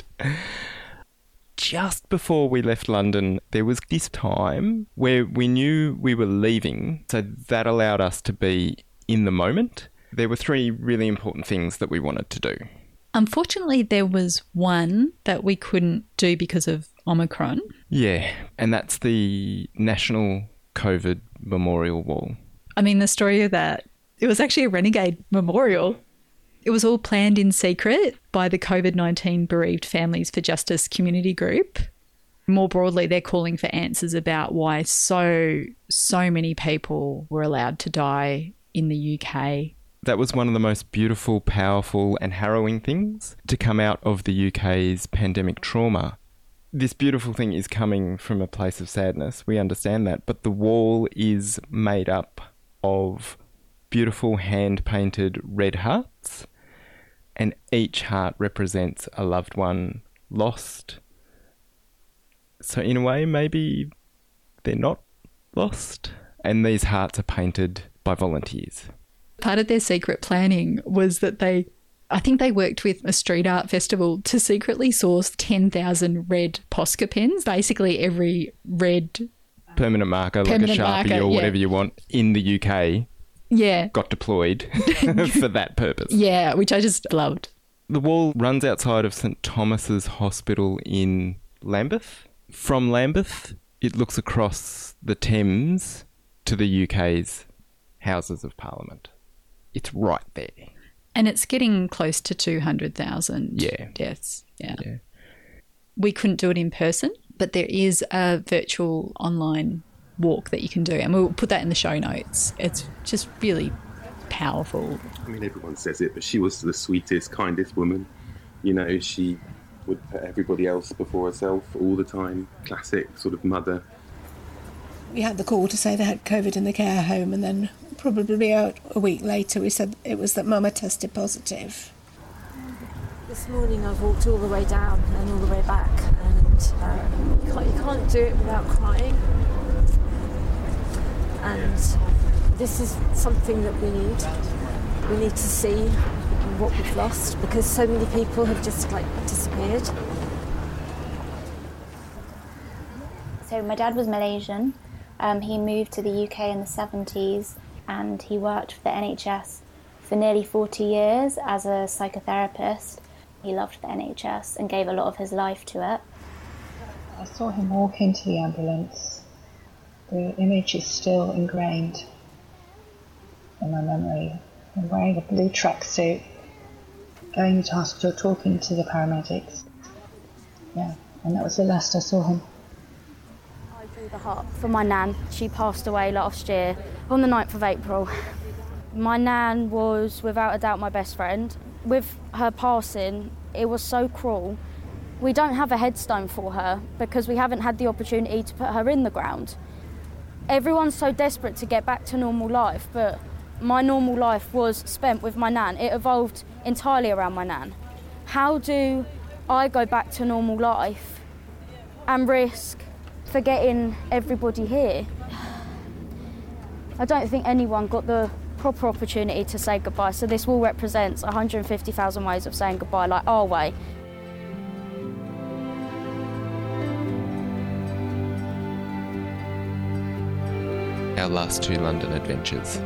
Speaker 2: Just before we left London, there was this time where we knew we were leaving, so that allowed us to be in the moment. There were three really important things that we wanted to do.
Speaker 1: Unfortunately, there was one that we couldn't do because of Omicron.
Speaker 2: Yeah, and that's the National COVID Memorial Wall.
Speaker 1: I mean, the story of that, it was actually a renegade memorial. It was all planned in secret by the COVID nineteen Bereaved Families for Justice community group. More broadly, they're calling for answers about why so, so many people were allowed to die in the U K.
Speaker 2: That was one of the most beautiful, powerful and harrowing things to come out of the U K's pandemic trauma. This beautiful thing is coming from a place of sadness. We understand that. But the wall is made up of beautiful hand-painted red hearts, and each heart represents a loved one lost. So in a way, maybe they're not lost. And these hearts are painted by volunteers.
Speaker 1: Part of their secret planning was that they, I think they worked with a street art festival to secretly source ten thousand red Posca pens, basically every red
Speaker 2: permanent marker,
Speaker 1: permanent
Speaker 2: like a Sharpie
Speaker 1: marker,
Speaker 2: or
Speaker 1: yeah.
Speaker 2: whatever you want, in the U K
Speaker 1: yeah.
Speaker 2: got deployed for that purpose.
Speaker 1: Yeah, which I just loved.
Speaker 2: The wall runs outside of St Thomas's Hospital in Lambeth. From Lambeth, it looks across the Thames to the U K's Houses of Parliament. It's right there.
Speaker 1: And it's getting close to two hundred thousand
Speaker 2: Yeah.
Speaker 1: deaths. Yeah.
Speaker 2: Yeah.
Speaker 1: We couldn't do it in person, but there is a virtual online walk that you can do. And we'll put that in the show notes. It's just really powerful.
Speaker 10: I mean, everyone says it, but she was the sweetest, kindest woman. You know, she would put everybody else before herself all the time. Classic sort of mother.
Speaker 11: We had the call to say they had COVID in the care home, and then probably a, a week later we said it was that Mama tested positive.
Speaker 12: This morning I've walked all the way down and all the way back, and uh, you, can't, you can't do it without crying. And this is something that we need. We need to see what we've lost, because so many people have just like disappeared.
Speaker 13: So my dad was Malaysian. Um, he moved to the U K in the seventies, and he worked for the N H S for nearly forty years as a psychotherapist. He loved the N H S and gave a lot of his life to it.
Speaker 5: I saw him walk into the ambulance. The image is still ingrained in my memory. I'm wearing a blue tracksuit, going into hospital, talking to the paramedics. Yeah, and that was the last I saw him.
Speaker 14: The heart for my nan. She passed away last year on the ninth of April. My nan was without a doubt my best friend. With her passing, it was so cruel. We don't have a headstone for her because we haven't had the opportunity to put her in the ground. Everyone's so desperate to get back to normal life, but my normal life was spent with my nan. It evolved entirely around my nan. How do I go back to normal life and risk forgetting everybody here? I don't think anyone got the proper opportunity to say goodbye, so this wall represents one hundred fifty thousand ways of saying goodbye, like our way.
Speaker 2: Our last two London adventures.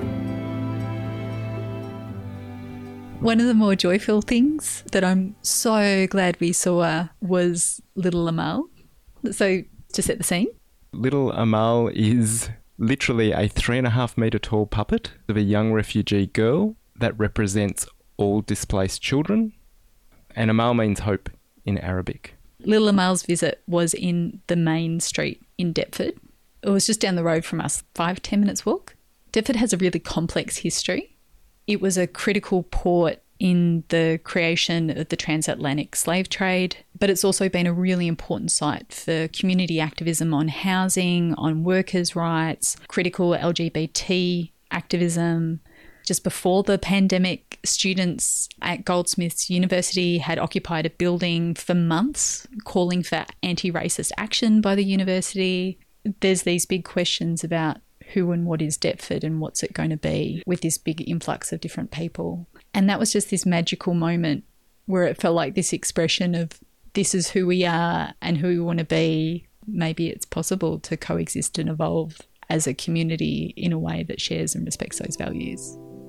Speaker 1: One of the more joyful things that I'm so glad we saw was Little Amal. So, to set the scene.
Speaker 2: Little Amal is literally a three and a half metre tall puppet of a young refugee girl that represents all displaced children. And Amal means hope in Arabic.
Speaker 1: Little Amal's visit was in the main street in Deptford. It was just down the road from us, five, ten minutes walk. Deptford has a really complex history. It was a critical port in the creation of the transatlantic slave trade, but it's also been a really important site for community activism on housing, on workers' rights, critical L G B T activism, just before the pandemic, students at Goldsmiths University had occupied a building for months, calling for anti-racist action by the university. There's these big questions about who and what is Deptford and what's it going to be with this big influx of different people. And that was just this magical moment where it felt like this expression of this is who we are and who we want to be. Maybe it's possible to coexist and evolve as a community in a way that shares and respects those values.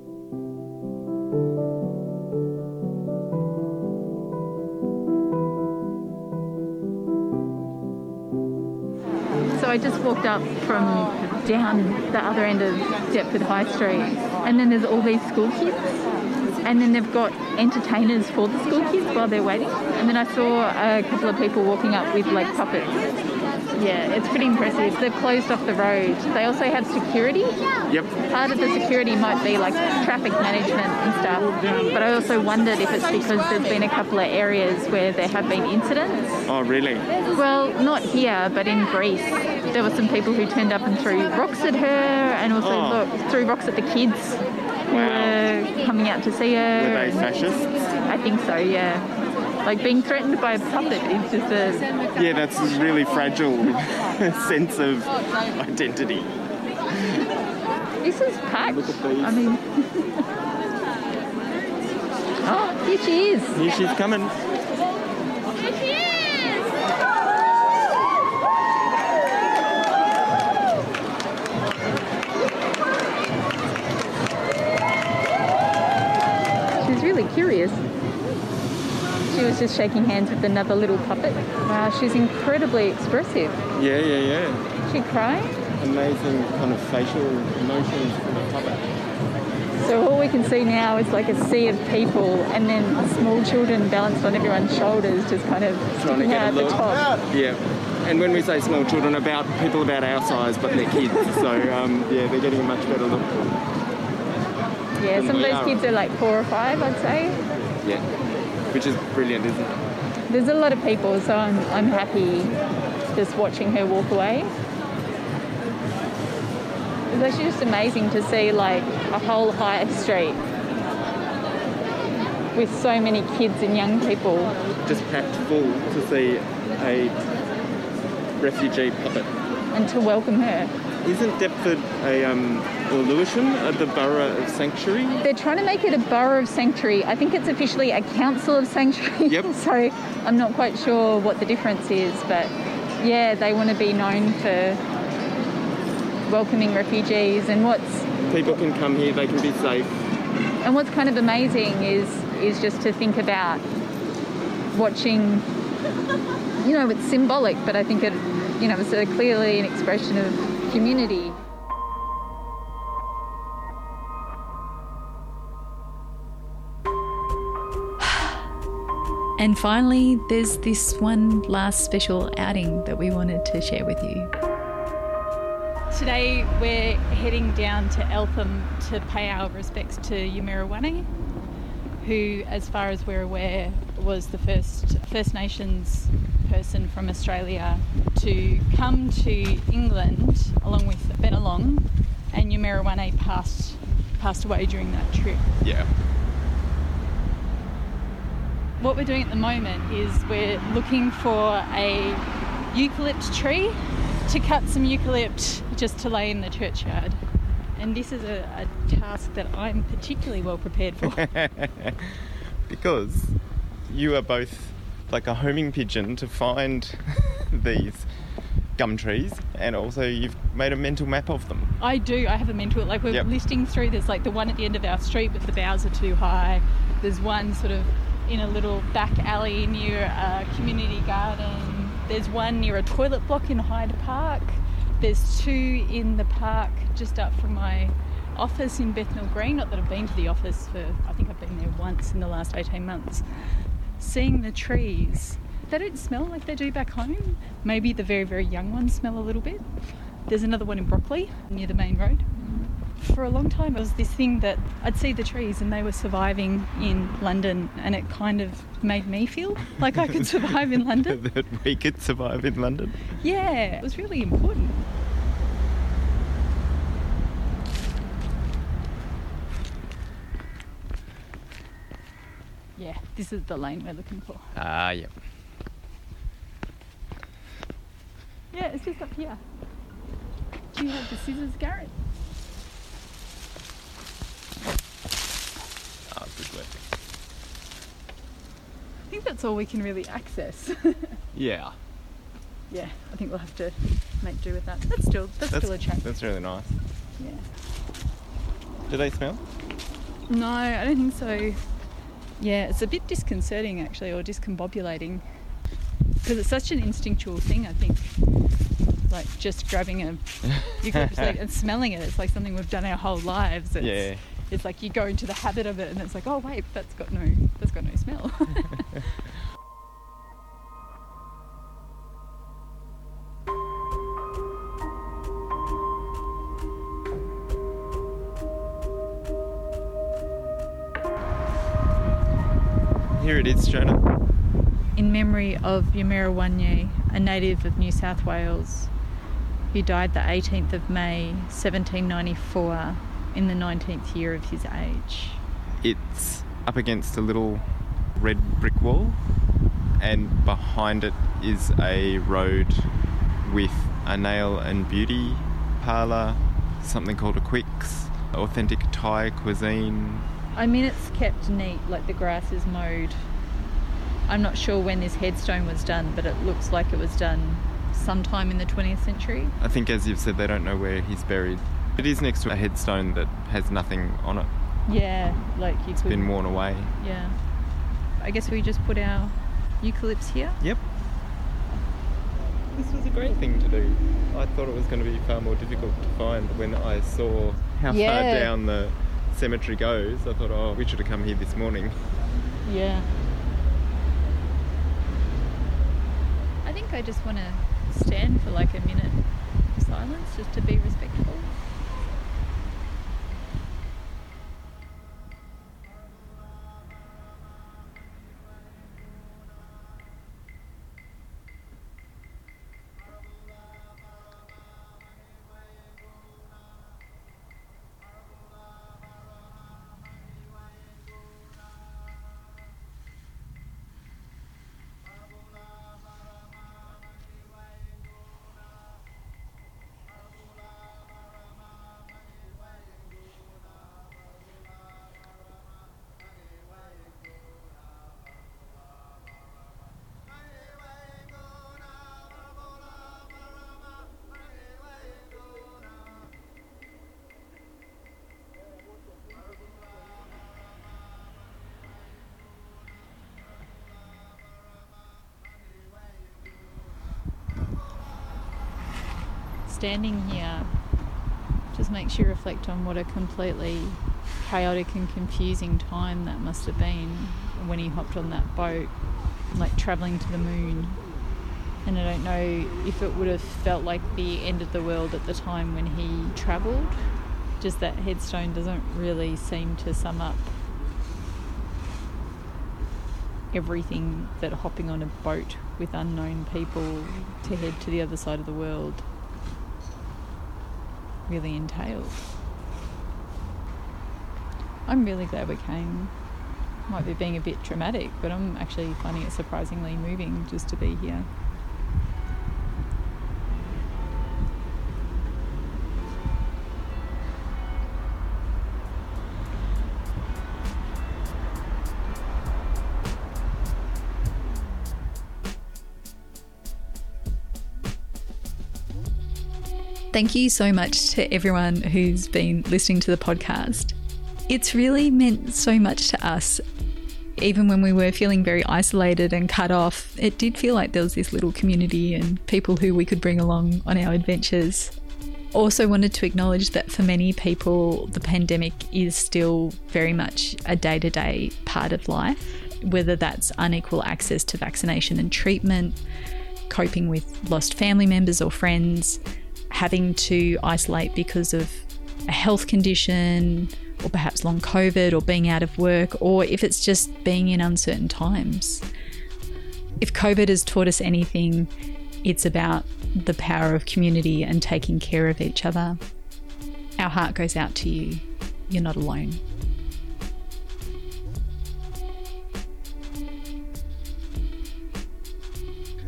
Speaker 1: So I just walked up from down the other end of Deptford High Street, and then there's all these school kids, and then they've got entertainers for the school kids while they're waiting. And then I saw a couple of people walking up with like puppets. Yeah, it's pretty impressive. They've closed off the road. They also have security.
Speaker 2: Yep.
Speaker 1: Part of the security might be like traffic management and stuff. But I also wondered if it's because there's been a couple of areas where there have been incidents.
Speaker 2: Oh, really?
Speaker 1: Well, not here, but in Greece. There were some people who turned up and threw rocks at her, and also
Speaker 2: Oh.
Speaker 1: look, threw rocks at the kids who were coming out to see her.
Speaker 2: Were they fascists?
Speaker 1: I think so, yeah. Like being threatened by a puppet is just a...
Speaker 2: Yeah, that's a really fragile sense of identity.
Speaker 1: This is packed.
Speaker 2: Look at these.
Speaker 1: I mean... Oh, here she is.
Speaker 2: Here she's coming.
Speaker 1: Here she is. She's really curious. She was just shaking hands with another little puppet. Wow, she's incredibly expressive.
Speaker 2: Yeah, yeah, yeah.
Speaker 1: Is she crying?
Speaker 2: Amazing kind of facial emotions for the puppet.
Speaker 1: So all we can see now is like a sea of people, and then small children balanced on everyone's shoulders, just kind of
Speaker 2: Trying to
Speaker 1: sticking
Speaker 2: get
Speaker 1: out
Speaker 2: a
Speaker 1: at the
Speaker 2: look.
Speaker 1: top.
Speaker 2: Yeah. And when we say small children, about people about our size, but they're kids. So, um, yeah, they're getting a much better look.
Speaker 1: Yeah,
Speaker 2: than
Speaker 1: some of
Speaker 2: we
Speaker 1: those
Speaker 2: are.
Speaker 1: kids are like four or five, I'd say.
Speaker 2: Yeah. Which is brilliant, isn't it?
Speaker 1: There's a lot of people, so I'm I'm happy just watching her walk away. It's actually just amazing to see like a whole high street with so many kids and young people.
Speaker 2: Just packed full to see a refugee puppet.
Speaker 1: And to welcome her.
Speaker 2: Isn't Deptford a, um, or Lewisham, uh, the borough of sanctuary?
Speaker 1: They're trying to make it a borough of sanctuary. I think it's officially a council of sanctuary.
Speaker 2: Yep.
Speaker 1: So I'm not quite sure what the difference is, but yeah, they want to be known for welcoming refugees. And what's
Speaker 2: People can come here, they can be safe.
Speaker 1: and what's kind of amazing is is just to think about watching. You know, it's symbolic, but I think it, you know, it's a clearly an expression of community. And finally, there's this one last special outing that we wanted to share with you. Today we're heading down to Eltham to pay our respects to Yimirawane, who, as far as we're aware, was the first First Nations person from Australia to come to England along with Bennelong, and Yimirawane passed passed away during that trip.
Speaker 2: Yeah.
Speaker 1: What we're doing at the moment is we're looking for a eucalypt tree to cut some eucalypt just to lay in the churchyard. And this is a, a task that I'm particularly well prepared for.
Speaker 2: Because you are both like a homing pigeon to find these gum trees, and also you've made a mental map of them.
Speaker 1: I do, I have a mental, like we're
Speaker 2: Yep.
Speaker 1: listing through, there's like the one at the end of our street but the boughs are too high. There's one sort of in a little back alley near a community garden. There's one near a toilet block in Hyde Park. There's two in the park just up from my office in Bethnal Green. Not that I've been to the office for, I think I've been there once in the last eighteen months. Seeing the trees, they don't smell like they do back home. Maybe the very, very young ones smell a little bit. There's another one in Brockley near the main road. For a long time it was this thing that I'd see the trees and they were surviving in London, and it kind of made me feel like I could survive in London.
Speaker 2: That we could survive in London.
Speaker 1: Yeah, it was really important. Yeah, this is the lane we're looking for.
Speaker 2: Ah, uh, yep.
Speaker 1: Yeah, it's just up here. Do you have the scissors, Garrett?
Speaker 2: Oh, good work.
Speaker 1: I think that's all we can really access.
Speaker 2: Yeah.
Speaker 1: Yeah, I think we'll have to make do with that. That's still that's,
Speaker 2: That's,
Speaker 1: still attractive.
Speaker 2: that's really nice.
Speaker 1: Yeah.
Speaker 2: Do they smell?
Speaker 1: No, I don't think so. Yeah, it's a bit disconcerting actually, or discombobulating, because it's such an instinctual thing. I think, like just grabbing a, you could, like, and smelling it. It's like something we've done our whole lives. It's,
Speaker 2: Yeah.
Speaker 1: It's like you go into the habit of it, and it's like, oh wait, that's got no, that's got no smell.
Speaker 2: Here it is, Jonah.
Speaker 1: In memory of Yamira Wanye, a native of New South Wales, who died the eighteenth of May, seventeen ninety-four, in the nineteenth year of his age.
Speaker 2: It's up against a little red brick wall, and behind it is a road with a nail and beauty parlour, something called a Quicks, authentic Thai cuisine.
Speaker 1: I mean, it's kept neat, like the grass is mowed. I'm not sure when this headstone was done, but it looks like it was done sometime in the twentieth century.
Speaker 2: I think, as you've said, they don't know where he's buried. It is next to a headstone that has nothing on it.
Speaker 1: Yeah, like you
Speaker 2: It's
Speaker 1: could...
Speaker 2: been worn away.
Speaker 1: Yeah. I guess we just put our eucalypts here.
Speaker 2: Yep. This was a great thing to do. I thought it was going to be far more difficult to find when I saw how
Speaker 1: Yeah.
Speaker 2: far down the cemetery goes. I thought, oh, we should have come here this morning.
Speaker 1: Yeah. I think I just want to stand for like a minute of silence just to be respectful. Standing here just makes you reflect on what a completely chaotic and confusing time that must have been when he hopped on that boat, like travelling to the moon. And I don't know if it would have felt like the end of the world at the time when he travelled. Just that headstone doesn't really seem to sum up everything that hopping on a boat with unknown people to head to the other side of the world really entails. I'm really glad we came. Might be being a bit dramatic, but I'm actually finding it surprisingly moving just to be here. Thank you so much to everyone who's been listening to the podcast. It's really meant so much to us. Even when we were feeling very isolated and cut off, it did feel like there was this little community and people who we could bring along on our adventures. Also wanted to acknowledge that for many people, the pandemic is still very much a day-to-day part of life, whether that's unequal access to vaccination and treatment, coping with lost family members or friends, having to isolate because of a health condition or perhaps long COVID or being out of work, or if it's just being in uncertain times. If COVID has taught us anything, it's about the power of community and taking care of each other. Our heart goes out to you. You're not alone.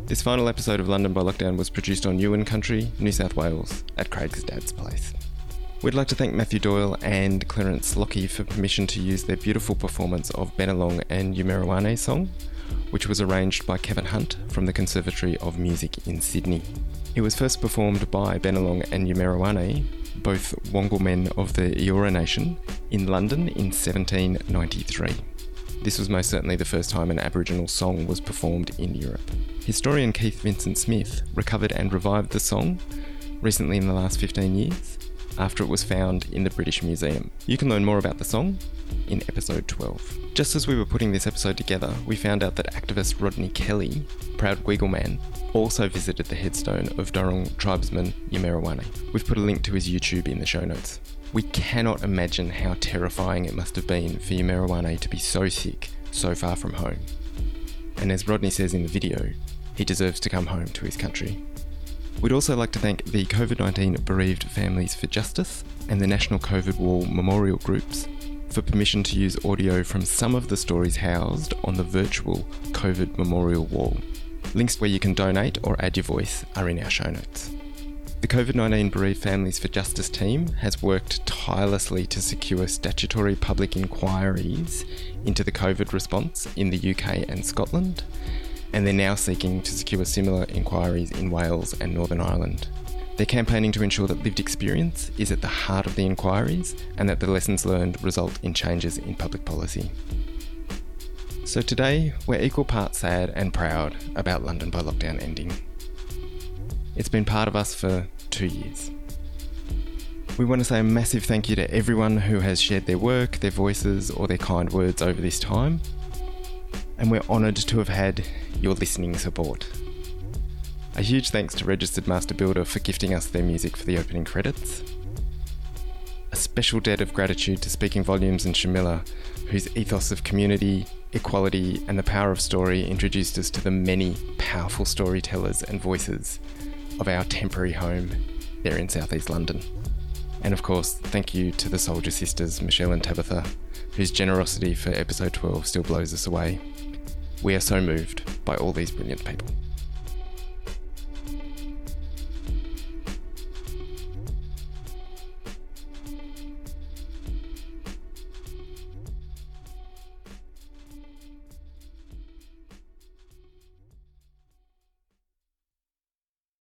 Speaker 2: This final episode of London by Lockdown was produced on Ewan Country, New South Wales, at Craig's dad's place. We'd like to thank Matthew Doyle and Clarence Lockie for permission to use their beautiful performance of Benelong and Umerewane's song, which was arranged by Kevin Hunt from the Conservatory of Music in Sydney. It was first performed by Benelong and Umerewane, both Wongal men of the Eora Nation, in London in seventeen ninety-three. This was most certainly the first time an Aboriginal song was performed in Europe. Historian Keith Vincent Smith recovered and revived the song recently in the last fifteen years, after it was found in the British Museum. You can learn more about the song in episode twelve. Just as we were putting this episode together, we found out that activist Rodney Kelly, proud Weagle man, also visited the headstone of Darug tribesman Umerewane. We've put a link to his YouTube in the show notes. We cannot imagine how terrifying it must have been for Umerewane to be so sick, so far from home. And as Rodney says in the video, he deserves to come home to his country. We'd also like to thank the COVID nineteen Bereaved Families for Justice and the National COVID Wall Memorial Groups for permission to use audio from some of the stories housed on the virtual COVID Memorial Wall. Links where you can donate or add your voice are in our show notes. The COVID nineteen Bereaved Families for Justice team has worked tirelessly to secure statutory public inquiries into the COVID response in the U K and Scotland, and they're now seeking to secure similar inquiries in Wales and Northern Ireland. They're campaigning to ensure that lived experience is at the heart of the inquiries and that the lessons learned result in changes in public policy. So today, we're equal parts sad and proud about London by Lockdown ending. It's been part of us for two years. We want to say a massive thank you to everyone who has shared their work, their voices, or their kind words over this time. And we're honoured to have had your listening support. A huge thanks to Registered Master Builder for gifting us their music for the opening credits. A special debt of gratitude to Speaking Volumes and Shamilla, whose ethos of community, equality, and the power of story introduced us to the many powerful storytellers and voices of our temporary home there in South East London. And of course, thank you to the Soldier Sisters, Michelle and Tabitha, whose generosity for episode twelve still blows us away. We are so moved by all these brilliant people.